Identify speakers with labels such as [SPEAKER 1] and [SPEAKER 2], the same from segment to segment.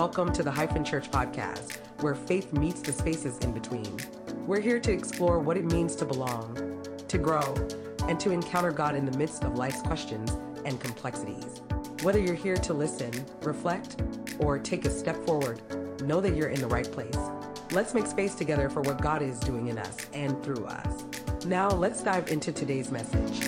[SPEAKER 1] Welcome to the Hyphen Church podcast, where faith meets the spaces in between. We're here to explore what it means to belong, to grow, and to encounter God in the midst of life's questions and complexities. Whether you're here to listen, reflect, or take a step forward, know that you're in the right place. Let's make space together for what God is doing in us and through us. Now, let's dive into today's message.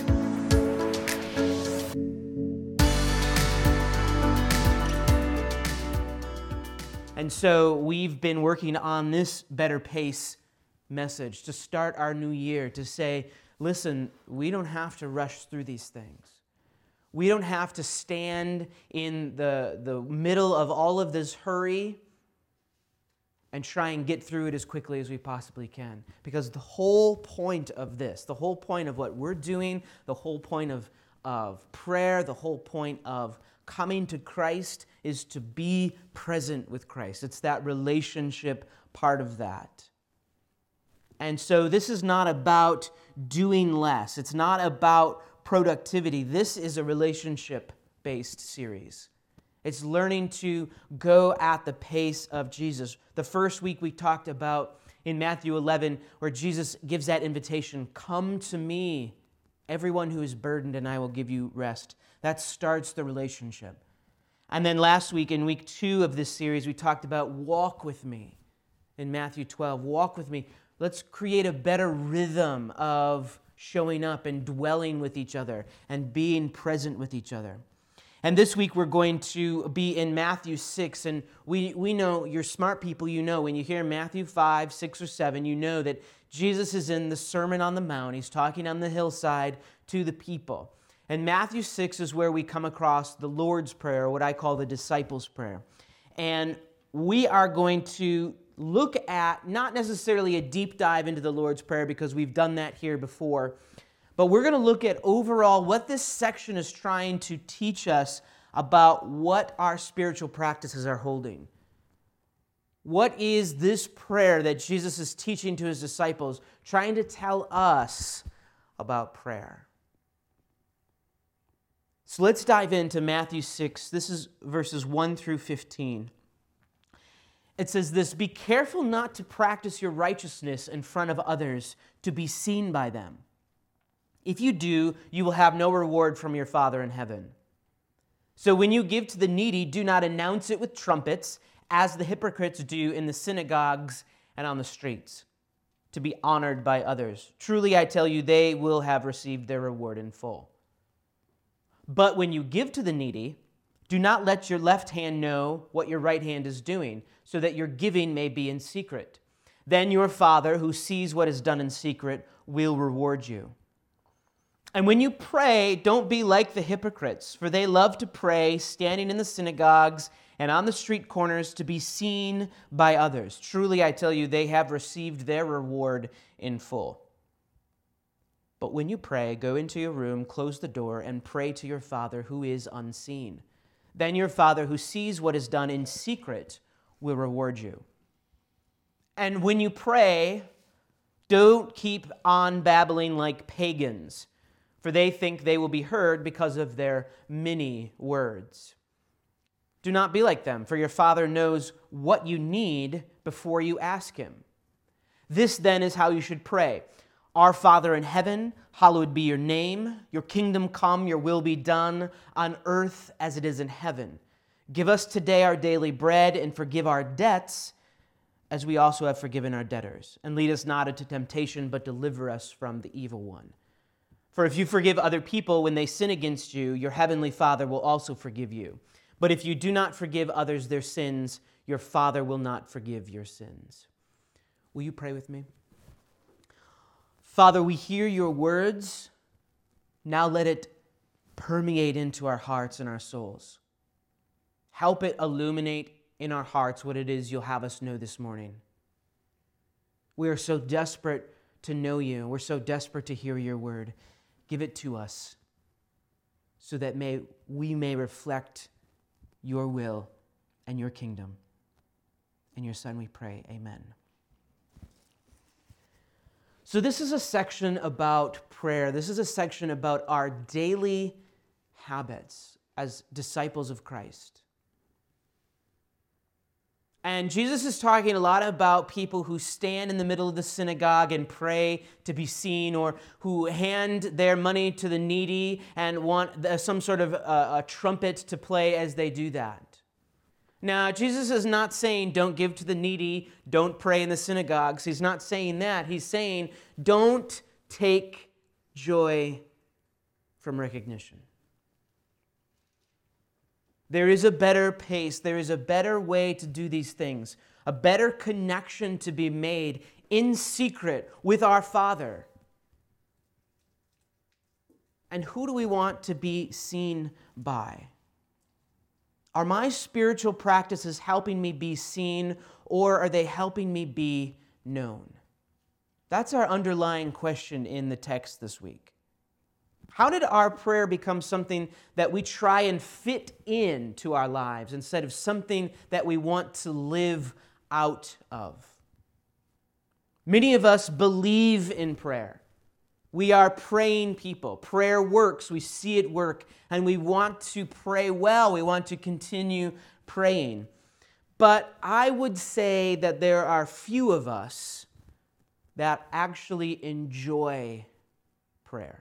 [SPEAKER 2] And so we've been working on this Better Pace message to start our new year, to say, listen, we don't have to rush through these things. We don't have to stand in the middle of all of this hurry and try and get through it as quickly as we possibly can. Because the whole point of this, the whole point of what we're doing, the whole point of prayer, the whole point of coming to Christ is to be present with Christ. It's that relationship part of that. And so this is not about doing less. It's not about productivity. This is a relationship-based series. It's learning to go at the pace of Jesus. The first week we talked about in Matthew 11, where Jesus gives that invitation, come to me, everyone who is burdened, and I will give you rest. That starts the relationship. And then last week, in week 2 of this series, we talked about walk with me in Matthew 12. Walk with me. Let's create a better rhythm of showing up and dwelling with each other and being present with each other. And this week we're going to be in Matthew 6, and we know, you're smart people, you know, when you hear Matthew 5, 6, or 7, you know that Jesus is in the Sermon on the Mount. He's talking on the hillside to the people. And Matthew 6 is where we come across the Lord's Prayer, what I call the disciples' prayer. And we are going to look at, not necessarily a deep dive into the Lord's Prayer, because we've done that here before, but we're going to look at overall what this section is trying to teach us about what our spiritual practices are holding. What is this prayer that Jesus is teaching to his disciples, trying to tell us about prayer? So let's dive into Matthew 6. This is verses 1 through 15. It says this, be careful not to practice your righteousness in front of others to be seen by them. If you do, you will have no reward from your Father in heaven. So when you give to the needy, do not announce it with trumpets, as the hypocrites do in the synagogues and on the streets, to be honored by others. Truly, I tell you, they will have received their reward in full. But when you give to the needy, do not let your left hand know what your right hand is doing, so that your giving may be in secret. Then your Father, who sees what is done in secret, will reward you. And when you pray, don't be like the hypocrites, for they love to pray, standing in the synagogues and on the street corners to be seen by others. Truly, I tell you, they have received their reward in full. But when you pray, go into your room, close the door, and pray to your Father who is unseen. Then your Father who sees what is done in secret will reward you. And when you pray, don't keep on babbling like pagans, for they think they will be heard because of their many words. Do not be like them, for your Father knows what you need before you ask him. This then is how you should pray. Our Father in heaven, hallowed be your name. Your kingdom come, your will be done on earth as it is in heaven. Give us today our daily bread, and forgive our debts as we also have forgiven our debtors. And lead us not into temptation, but deliver us from the evil one. For if you forgive other people when they sin against you, your heavenly Father will also forgive you. But if you do not forgive others their sins, your Father will not forgive your sins. Will you pray with me? Father, we hear your words. Now let it permeate into our hearts and our souls. Help it illuminate in our hearts what it is you'll have us know this morning. We are so desperate to know you. We're so desperate to hear your word. Give it to us so that we may reflect your will and your kingdom. In your Son we pray, amen. So this is a section about prayer. This is a section about our daily habits as disciples of Christ. And Jesus is talking a lot about people who stand in the middle of the synagogue and pray to be seen, or who hand their money to the needy and want some sort of a trumpet to play as they do that. Now, Jesus is not saying don't give to the needy, don't pray in the synagogues. He's not saying that. He's saying don't take joy from recognition. There is a better pace. There is a better way to do these things, a better connection to be made in secret with our Father. And who do we want to be seen by? Are my spiritual practices helping me be seen, or are they helping me be known? That's our underlying question in the text this week. How did our prayer become something that we try and fit into our lives instead of something that we want to live out of? Many of us believe in prayer. We are praying people. Prayer works. We see it work, and we want to pray well. We want to continue praying. But I would say that there are few of us that actually enjoy prayer.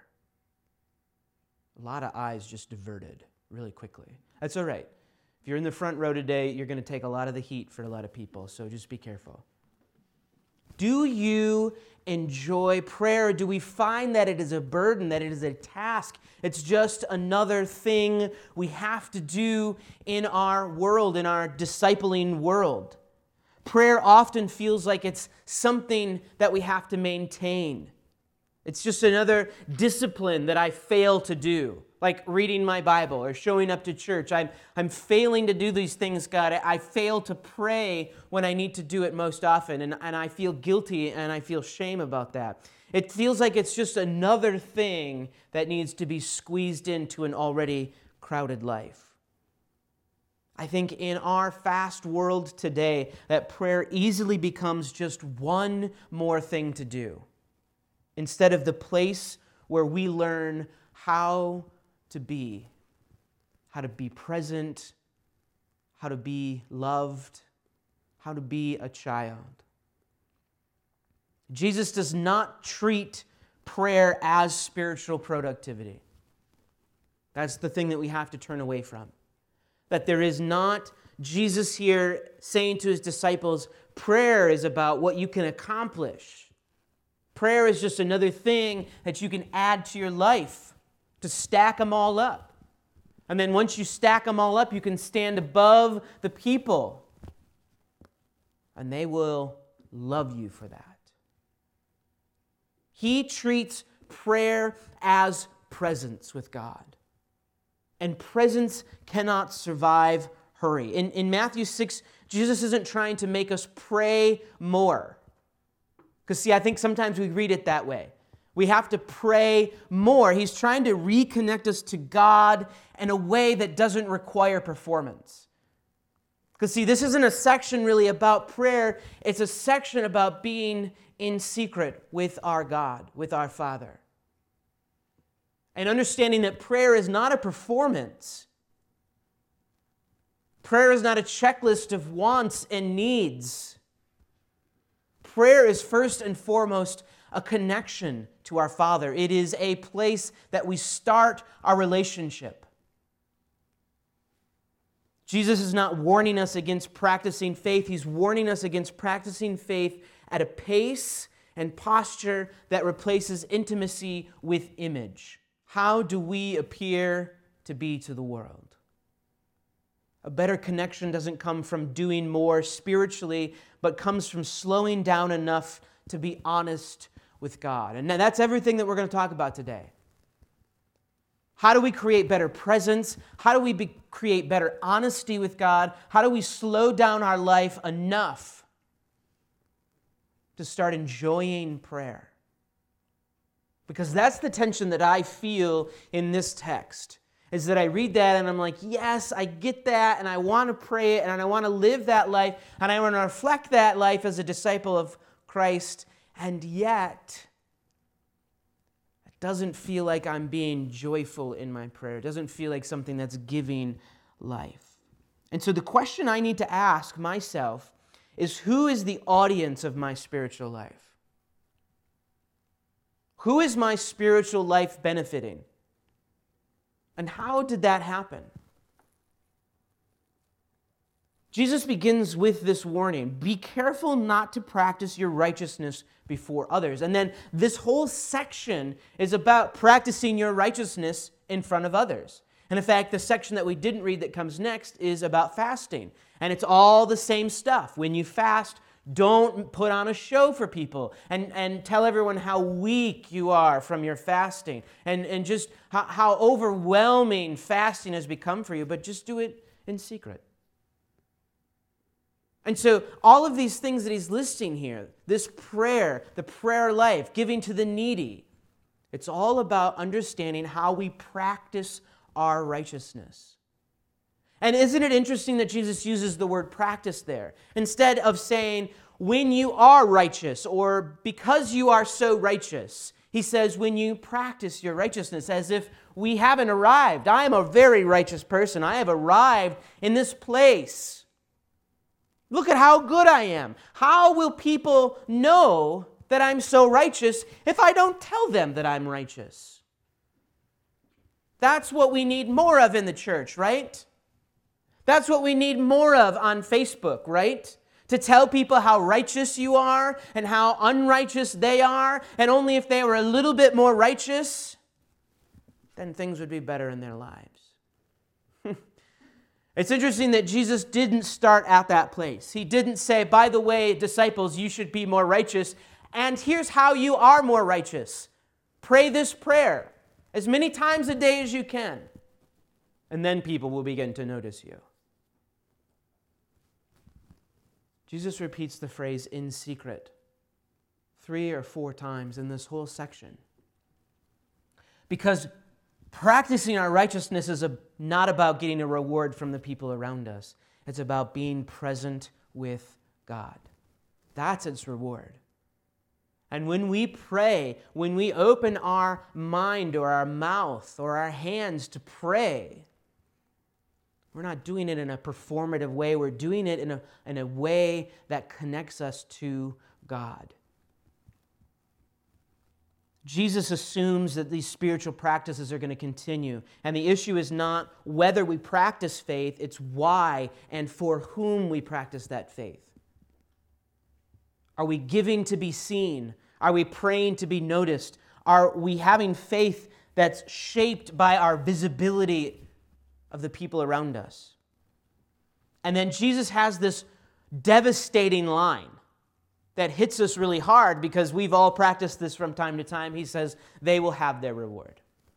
[SPEAKER 2] A lot of eyes just diverted really quickly. That's all right. If you're in the front row today, you're going to take a lot of the heat for a lot of people, so just be careful. Do you enjoy prayer, or do we find that it is a burden, that it is a task? It's just another thing we have to do in our world, in our discipling world. Prayer often feels like it's something that we have to maintain. It's just another discipline that I fail to do, like reading my Bible or showing up to church. I'm failing to do these things, God. I fail to pray when I need to do it most often, and I feel guilty and I feel shame about that. It feels like it's just another thing that needs to be squeezed into an already crowded life. I think in our fast world today, that prayer easily becomes just one more thing to do, instead of the place where we learn how to be present, how to be loved, how to be a child. Jesus does not treat prayer as spiritual productivity. That's the thing that we have to turn away from. That there is not Jesus here saying to his disciples, prayer is about what you can accomplish. Prayer is just another thing that you can add to your life to stack them all up. And then once you stack them all up, you can stand above the people, and they will love you for that. He treats prayer as presence with God. And presence cannot survive hurry. In Matthew 6, Jesus isn't trying to make us pray more. Because see, I think sometimes we read it that way. We have to pray more. He's trying to reconnect us to God in a way that doesn't require performance. Because see, this isn't a section really about prayer. It's a section about being in secret with our God, with our Father. And understanding that prayer is not a performance. Prayer is not a checklist of wants and needs. Prayer is first and foremost a connection to our Father. It is a place that we start our relationship. Jesus is not warning us against practicing faith. He's warning us against practicing faith at a pace and posture that replaces intimacy with image. How do we appear to be to the world? A better connection doesn't come from doing more spiritually, but comes from slowing down enough to be honest with God. And that's everything that we're going to talk about today. How do we create better presence? How do we create better honesty with God? How do we slow down our life enough to start enjoying prayer? Because that's the tension that I feel in this text, is that I read that and I'm like, yes, I get that, and I want to pray it, and I want to live that life, and I want to reflect that life as a disciple of Christ, and yet it doesn't feel like I'm being joyful in my prayer. It doesn't feel like something that's giving life. And so the question I need to ask myself is who is the audience of my spiritual life? Who is my spiritual life benefiting? And how did that happen? Jesus begins with this warning: be careful not to practice your righteousness before others. And then this whole section is about practicing your righteousness in front of others. And in fact, the section that we didn't read that comes next is about fasting. And it's all the same stuff. When you fast, don't put on a show for people and tell everyone how weak you are from your fasting and just how overwhelming fasting has become for you, but just do it in secret. And so all of these things that he's listing here, this prayer, the prayer life, giving to the needy, it's all about understanding how we practice our righteousness. And isn't it interesting that Jesus uses the word practice there? Instead of saying, when you are righteous, or because you are so righteous, he says, when you practice your righteousness, as if we haven't arrived. I am a very righteous person. I have arrived in this place. Look at how good I am. How will people know that I'm so righteous if I don't tell them that I'm righteous? That's what we need more of in the church, right? That's what we need more of on Facebook, right? To tell people how righteous you are and how unrighteous they are, and only if they were a little bit more righteous, then things would be better in their lives. It's interesting that Jesus didn't start at that place. He didn't say, by the way, disciples, you should be more righteous, and here's how you are more righteous. Pray this prayer as many times a day as you can, and then people will begin to notice you. Jesus repeats the phrase in secret 3 or 4 times in this whole section. Because practicing our righteousness is not about getting a reward from the people around us. It's about being present with God. That's its reward. And when we pray, when we open our mind or our mouth or our hands to pray, we're not doing it in a performative way. We're doing it in a way that connects us to God. Jesus assumes that these spiritual practices are going to continue. And the issue is not whether we practice faith, it's why and for whom we practice that faith. Are we giving to be seen? Are we praying to be noticed? Are we having faith that's shaped by our visibility of the people around us? And then Jesus has this devastating line that hits us really hard because we've all practiced this from time to time. He says, they will have their reward.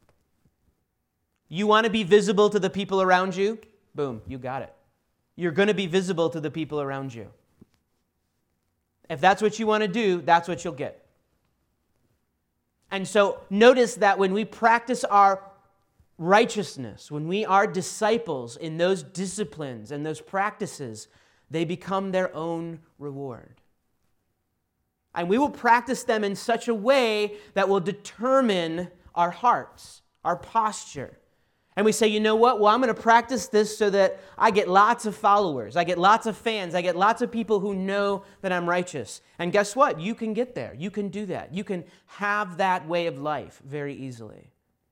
[SPEAKER 2] You want to be visible to the people around you? Boom, you got it. You're going to be visible to the people around you. If that's what you want to do, that's what you'll get. And so notice that when we practice our righteousness, when we are disciples in those disciplines and those practices, they become their own reward. And we will practice them in such a way that will determine our hearts, our posture. And we say, you know what? Well, I'm going to practice this so that I get lots of followers. I get lots of fans. I get lots of people who know that I'm righteous. And guess what? You can get there. You can do that. You can have that way of life very easily.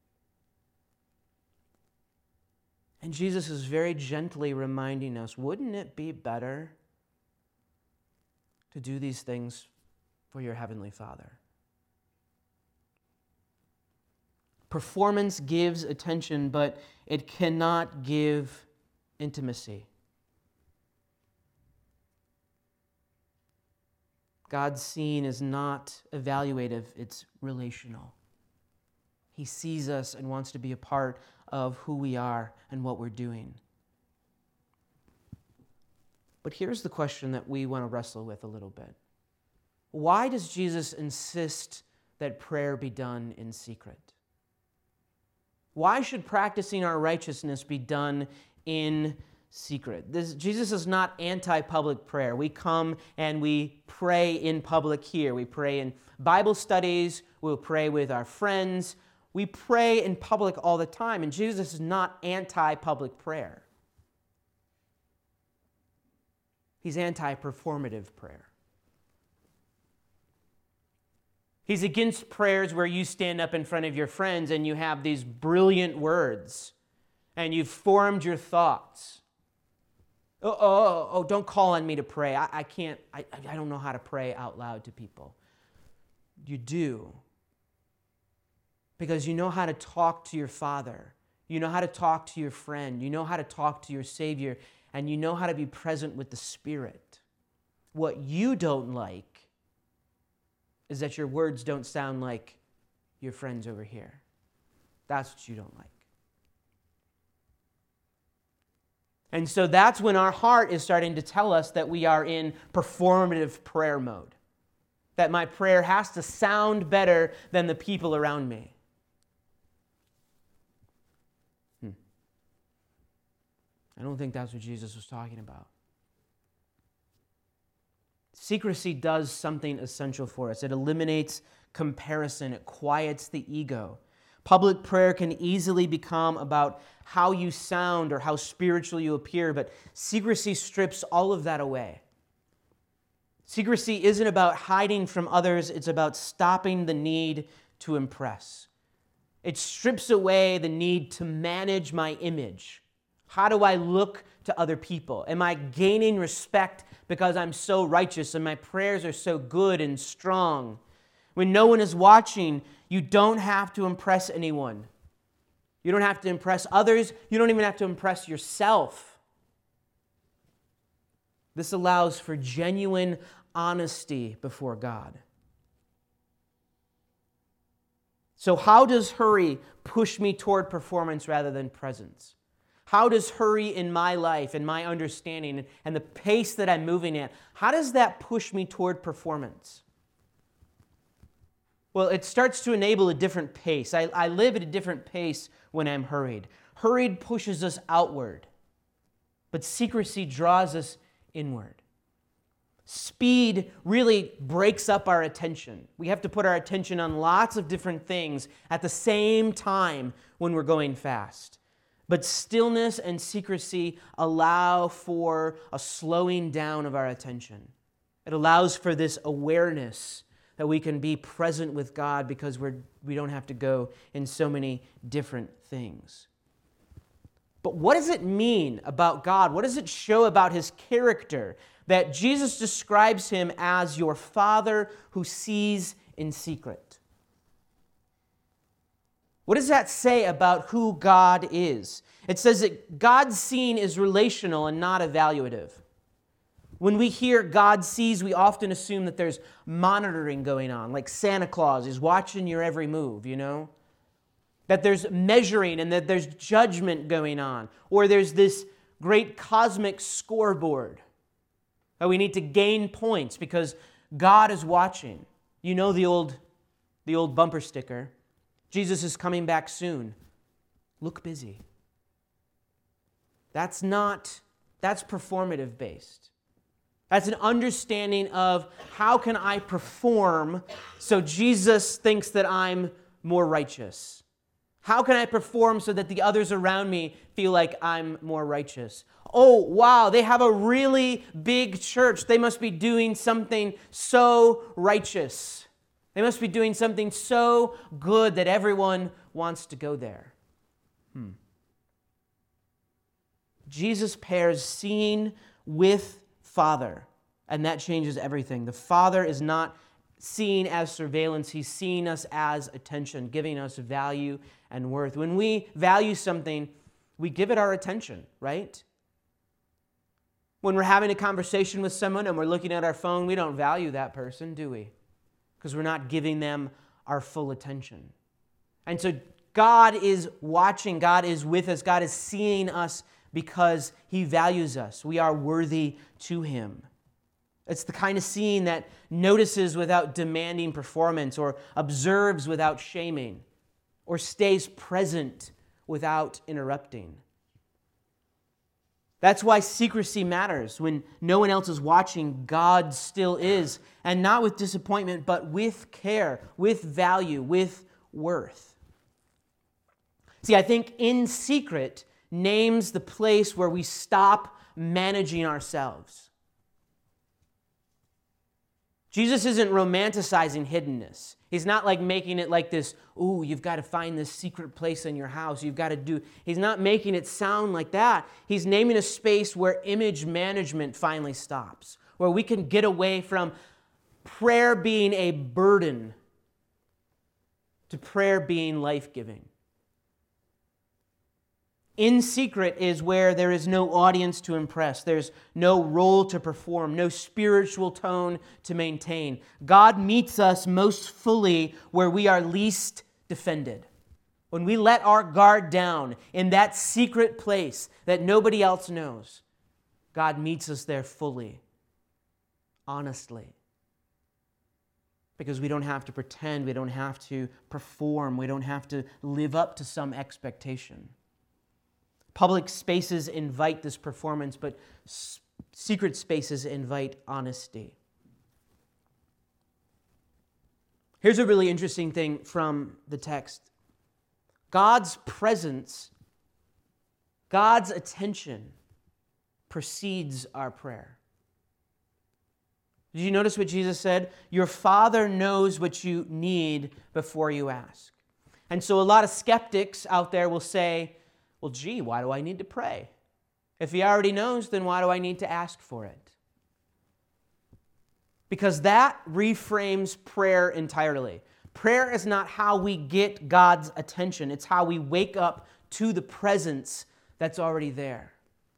[SPEAKER 2] And Jesus is very gently reminding us, wouldn't it be better to do these things for your Heavenly Father? Performance gives attention, but it cannot give intimacy. God's scene is not evaluative, it's relational. He sees us and wants to be a part of who we are and what we're doing. But here's the question that we want to wrestle with a little bit. Why does Jesus insist that prayer be done in secret? Why should practicing our righteousness be done in secret? Jesus is not anti-public prayer. We come and we pray in public here. We pray in Bible studies. We'll pray with our friends. We pray in public all the time, and Jesus is not anti-public prayer. He's anti-performative prayer. He's against prayers where you stand up in front of your friends and you have these brilliant words and you've formed your thoughts. Oh, don't call on me to pray. I don't know how to pray out loud to people. You do. Because you know how to talk to your Father. You know how to talk to your friend. You know how to talk to your Savior. And you know how to be present with the Spirit. What you don't like is that your words don't sound like your friends over here. That's what you don't like. And so that's when our heart is starting to tell us that we are in performative prayer mode. That my prayer has to sound better than the people around me. I don't think that's what Jesus was talking about. Secrecy does something essential for us. It eliminates comparison. It quiets the ego. Public prayer can easily become about how you sound or how spiritual you appear, but secrecy strips all of that away. Secrecy isn't about hiding from others. It's about stopping the need to impress. It strips away the need to manage my image. How do I look to other people? Am I gaining respect because I'm so righteous and my prayers are so good and strong? When no one is watching, you don't have to impress anyone. You don't have to impress others. You don't even have to impress yourself. This allows for genuine honesty before God. So how does hurry push me toward performance rather than presence? How does hurry in my life and my understanding and the pace that I'm moving at, how does that push me toward performance? Well, it starts to enable a different pace. I live at a different pace when I'm hurried. Hurried pushes us outward, but secrecy draws us inward. Speed really breaks up our attention. We have to put our attention on lots of different things at the same time when we're going fast. But stillness and secrecy allow for a slowing down of our attention. It allows for this awareness that we can be present with God because we don't have to go in so many different things. But what does it mean about God? What does it show about His character that Jesus describes Him as your Father who sees in secret? What does that say about who God is? It says that God's seeing is relational and not evaluative. When we hear God sees, we often assume that there's monitoring going on, like Santa Claus is watching your every move, you know? That there's measuring and that there's judgment going on, or there's this great cosmic scoreboard that we need to gain points because God is watching. You know the old bumper sticker. Jesus is coming back soon. Look busy. That's performative based. That's an understanding of how can I perform so Jesus thinks that I'm more righteous? How can I perform so that the others around me feel like I'm more righteous? Oh, wow, they have a really big church. They must be doing something so righteous. They must be doing something so good that everyone wants to go there. Jesus pairs seeing with Father, and that changes everything. The Father is not seen as surveillance. He's seeing us as attention, giving us value and worth. When we value something, we give it our attention, right? When we're having a conversation with someone and we're looking at our phone, we don't value that person, do we? Because we're not giving them our full attention. And so God is watching, God is with us, God is seeing us because He values us. We are worthy to Him. It's the kind of seeing that notices without demanding performance, or observes without shaming, or stays present without interrupting. That's why secrecy matters. When no one else is watching, God still is. And not with disappointment, but with care, with value, with worth. See, I think in secret names the place where we stop managing ourselves. Jesus isn't romanticizing hiddenness. He's not like making it like this, ooh, you've got to find this secret place in your house. You've got to do. He's not making it sound like that. He's naming a space where image management finally stops, where we can get away from prayer being a burden to prayer being life-giving. In secret is where there is no audience to impress. There's no role to perform, no spiritual tone to maintain. God meets us most fully where we are least defended. When we let our guard down in that secret place that nobody else knows, God meets us there fully, honestly. Because we don't have to pretend, we don't have to perform, we don't have to live up to some expectation. Public spaces invite this performance, but secret spaces invite honesty. Here's a really interesting thing from the text. God's presence, God's attention precedes our prayer. Did you notice what Jesus said? Your Father knows what you need before you ask. And so a lot of skeptics out there will say, well, gee, why do I need to pray? If He already knows, then why do I need to ask for it? Because that reframes prayer entirely. Prayer is not how we get God's attention. It's how we wake up to the presence that's already there.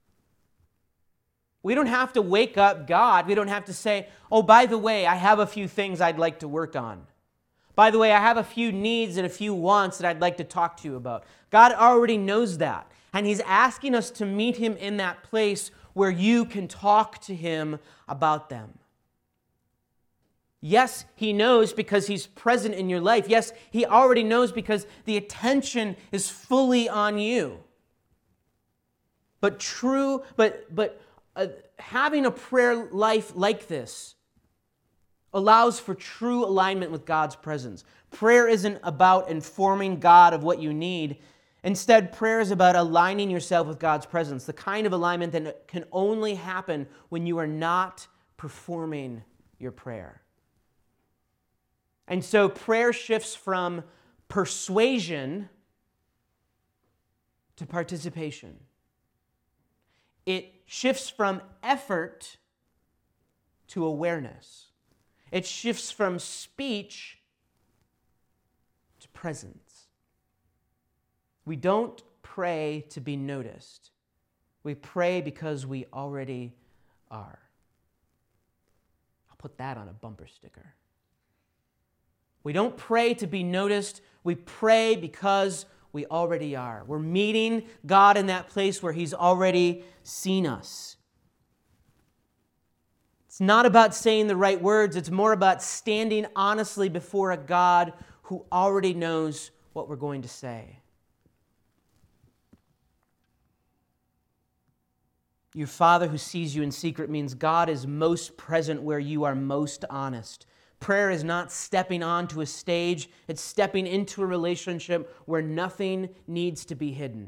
[SPEAKER 2] We don't have to wake up God. We don't have to say, oh, by the way, I have a few things I'd like to work on. By the way, I have a few needs and a few wants that I'd like to talk to you about. God already knows that. And He's asking us to meet Him in that place where you can talk to Him about them. Yes, He knows because He's present in your life. Yes, He already knows because the attention is fully on you. But having a prayer life like this allows for true alignment with God's presence. Prayer isn't about informing God of what you need. Instead, prayer is about aligning yourself with God's presence, the kind of alignment that can only happen when you are not performing your prayer. And so prayer shifts from persuasion to participation. It shifts from effort to awareness. It shifts from speech to presence. We don't pray to be noticed. We pray because we already are. I'll put that on a bumper sticker. We don't pray to be noticed. We pray because we already are. We're meeting God in that place where He's already seen us. It's not about saying the right words. It's more about standing honestly before a God who already knows what we're going to say. Your Father who sees you in secret means God is most present where you are most honest. Prayer is not stepping onto a stage. It's stepping into a relationship where nothing needs to be hidden.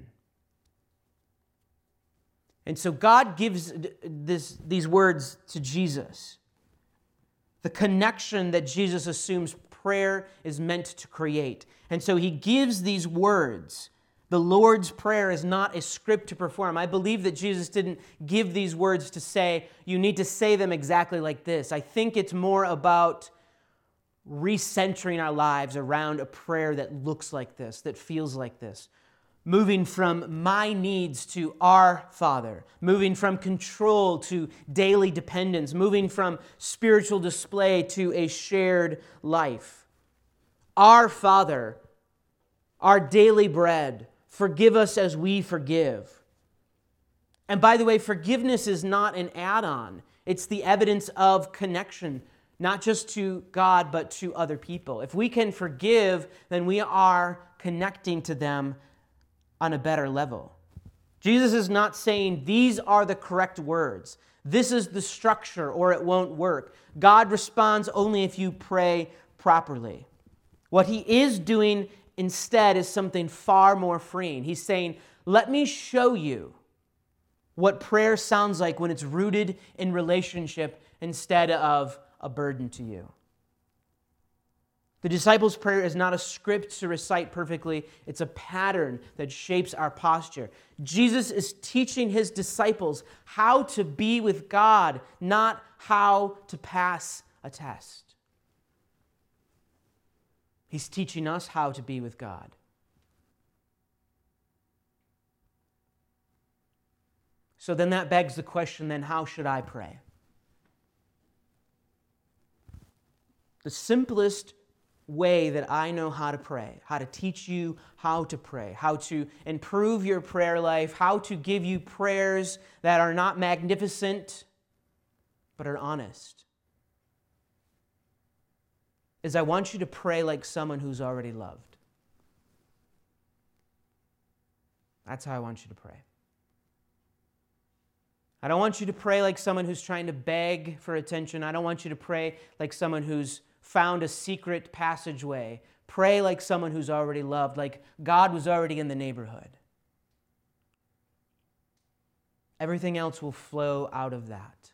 [SPEAKER 2] And so God gives these words to Jesus. The connection that Jesus assumes prayer is meant to create. And so He gives these words. The Lord's Prayer is not a script to perform. I believe that Jesus didn't give these words to say, you need to say them exactly like this. I think it's more about recentering our lives around a prayer that looks like this, that feels like this. Moving from my needs to our Father. Moving from control to daily dependence. Moving from spiritual display to a shared life. Our Father, our daily bread, forgive us as we forgive. And by the way, forgiveness is not an add-on. It's the evidence of connection, not just to God, but to other people. If we can forgive, then we are connecting to them on a better level. Jesus is not saying these are the correct words. This is the structure or it won't work. God responds only if you pray properly. What He is doing instead is something far more freeing. He's saying, let me show you what prayer sounds like when it's rooted in relationship instead of a burden to you. The disciples' prayer is not a script to recite perfectly. It's a pattern that shapes our posture. Jesus is teaching his disciples how to be with God, not how to pass a test. He's teaching us how to be with God. So then that begs the question, then how should I pray? The simplest way that I know how to pray, how to teach you how to pray, how to improve your prayer life, how to give you prayers that are not magnificent, but are honest, is I want you to pray like someone who's already loved. That's how I want you to pray. I don't want you to pray like someone who's trying to beg for attention. I don't want you to pray like someone who's found a secret passageway. Pray like someone who's already loved, like God was already in the neighborhood. Everything else will flow out of that.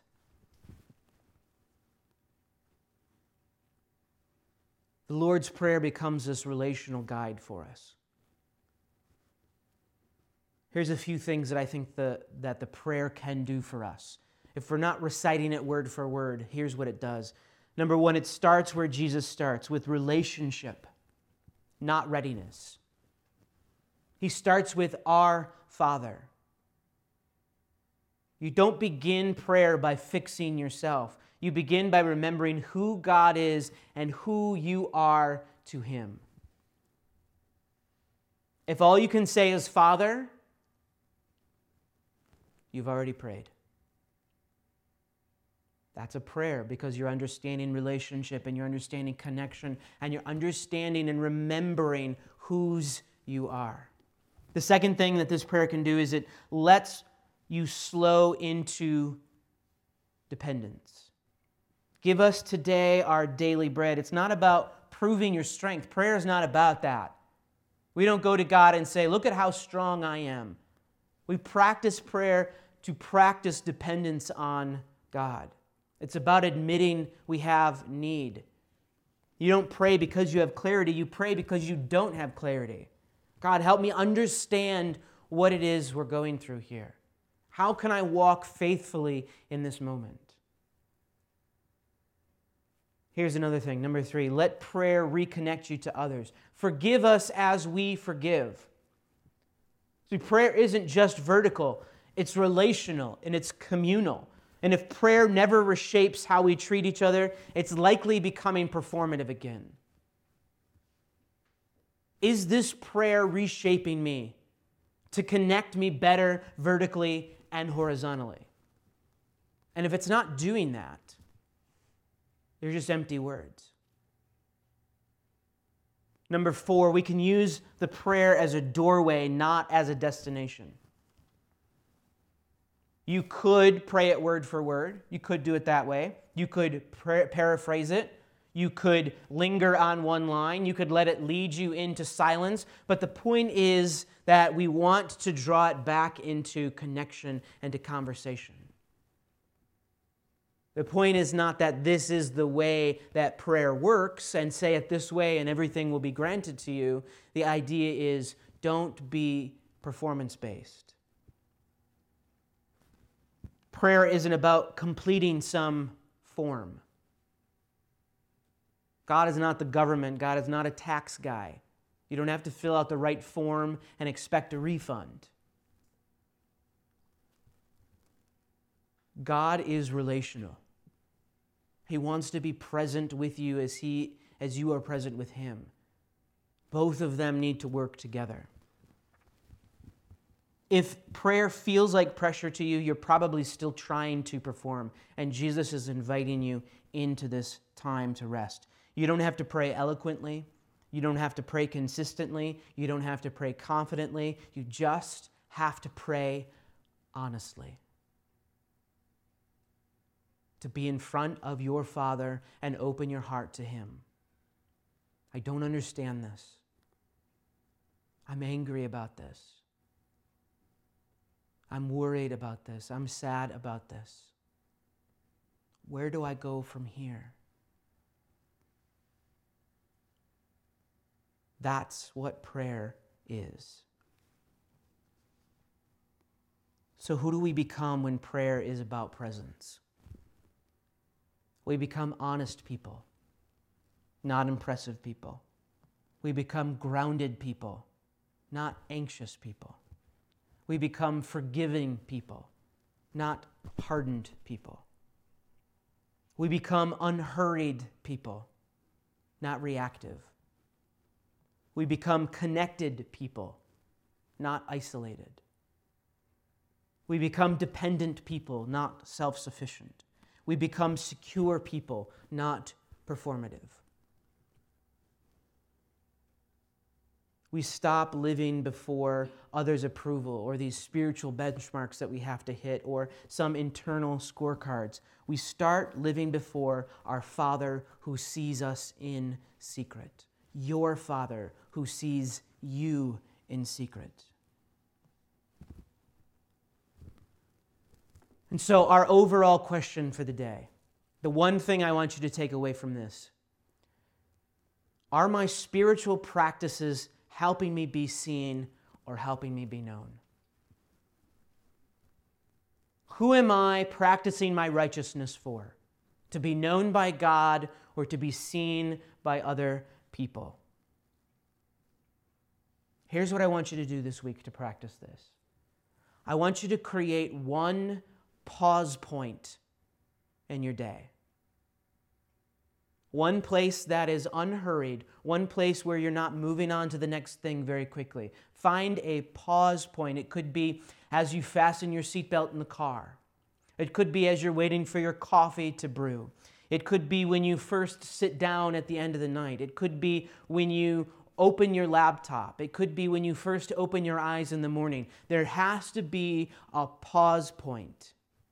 [SPEAKER 2] The Lord's Prayer becomes this relational guide for us. Here's a few things that I think that the prayer can do for us. If we're not reciting it word for word, here's what it does. Number one, it starts where Jesus starts, with relationship, not readiness. He starts with our Father. You don't begin prayer by fixing yourself. You begin by remembering who God is and who you are to Him. If all you can say is Father, you've already prayed. That's a prayer because you're understanding relationship and you're understanding connection and you're understanding and remembering whose you are. The second thing that this prayer can do is it lets you slow into dependence. Give us today our daily bread. It's not about proving your strength. Prayer is not about that. We don't go to God and say, look at how strong I am. We practice prayer to practice dependence on God. It's about admitting we have need. You don't pray because you have clarity. You pray because you don't have clarity. God, help me understand what it is we're going through here. How can I walk faithfully in this moment? Here's another thing. Number 3, let prayer reconnect you to others. Forgive us as we forgive. See, prayer isn't just vertical. It's relational and it's communal. And if prayer never reshapes how we treat each other, it's likely becoming performative again. Is this prayer reshaping me to connect me better vertically and horizontally? And if it's not doing that, they're just empty words. Number 4, we can use the prayer as a doorway, not as a destination. You could pray it word for word. You could do it that way. You could paraphrase it. You could linger on one line. You could let it lead you into silence. But the point is that we want to draw it back into connection and to conversation. The point is not that this is the way that prayer works and say it this way and everything will be granted to you. The idea is don't be performance-based. Prayer isn't about completing some form. God is not the government. God is not a tax guy. You don't have to fill out the right form and expect a refund. God is relational. He wants to be present with you as you are present with Him. Both of them need to work together. If prayer feels like pressure to you, you're probably still trying to perform, and Jesus is inviting you into this time to rest. You don't have to pray eloquently. You don't have to pray consistently. You don't have to pray confidently. You just have to pray honestly. To be in front of your Father and open your heart to Him. I don't understand this. I'm angry about this. I'm worried about this. I'm sad about this. where do I go from here? That's what prayer is. So who do we become when prayer is about presence? We become honest people, not impressive people. We become grounded people, not anxious people. We become forgiving people, not hardened people. We become unhurried people, not reactive. We become connected people, not isolated. We become dependent people, not self-sufficient. We become secure people, not performative. We stop living before others' approval or these spiritual benchmarks that we have to hit or some internal scorecards. We start living before our Father who sees us in secret. Your Father who sees you in secret. And so our overall question for the day, the one thing I want you to take away from this, are my spiritual practices helping me be seen or helping me be known? Who am I practicing my righteousness for? To be known by God or to be seen by other people? Here's what I want you to do this week to practice this. I want you to create one pause point in your day. One place that is unhurried, one place where you're not moving on to the next thing very quickly. Find a pause point. It could be as you fasten your seatbelt in the car. It could be as you're waiting for your coffee to brew. It could be when you first sit down at the end of the night. It could be when you open your laptop. It could be when you first open your eyes in the morning. There has to be a pause point.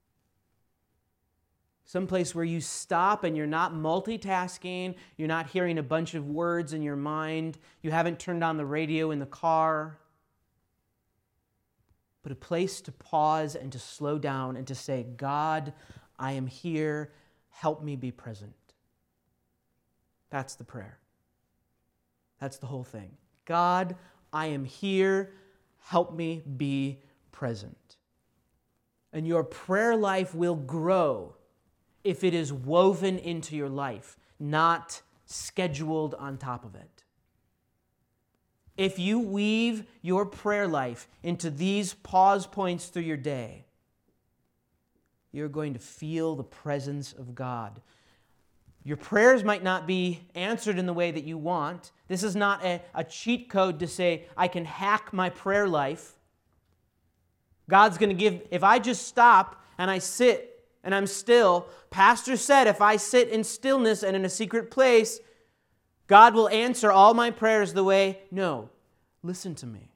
[SPEAKER 2] Someplace where you stop and you're not multitasking, you're not hearing a bunch of words in your mind, you haven't turned on the radio in the car, but a place to pause and to slow down and to say, God, I am here, help me be present. That's the prayer. That's the whole thing. God, I am here, help me be present. And your prayer life will grow if it is woven into your life, not scheduled on top of it. If you weave your prayer life into these pause points through your day, you're going to feel the presence of God. Your prayers might not be answered in the way that you want. This is not a cheat code to say, I can hack my prayer life. God's going to give, if I just stop and I sit and I'm still, Pastor said if I sit in stillness and in a secret place, God will answer all my prayers the way. No, listen to me.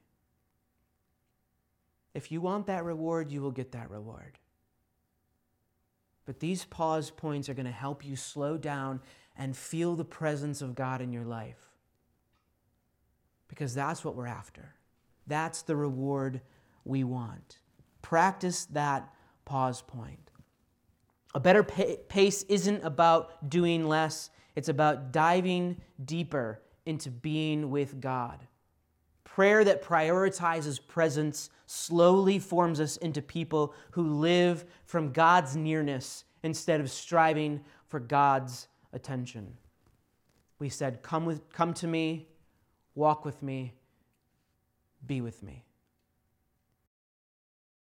[SPEAKER 2] If you want that reward, you will get that reward. But these pause points are going to help you slow down and feel the presence of God in your life. Because that's what we're after. That's the reward we want. Practice that pause point. A better pace isn't about doing less. It's about diving deeper into being with God. Prayer that prioritizes presence slowly forms us into people who live from God's nearness instead of striving for God's attention. We said, come to me, walk with me, be with me.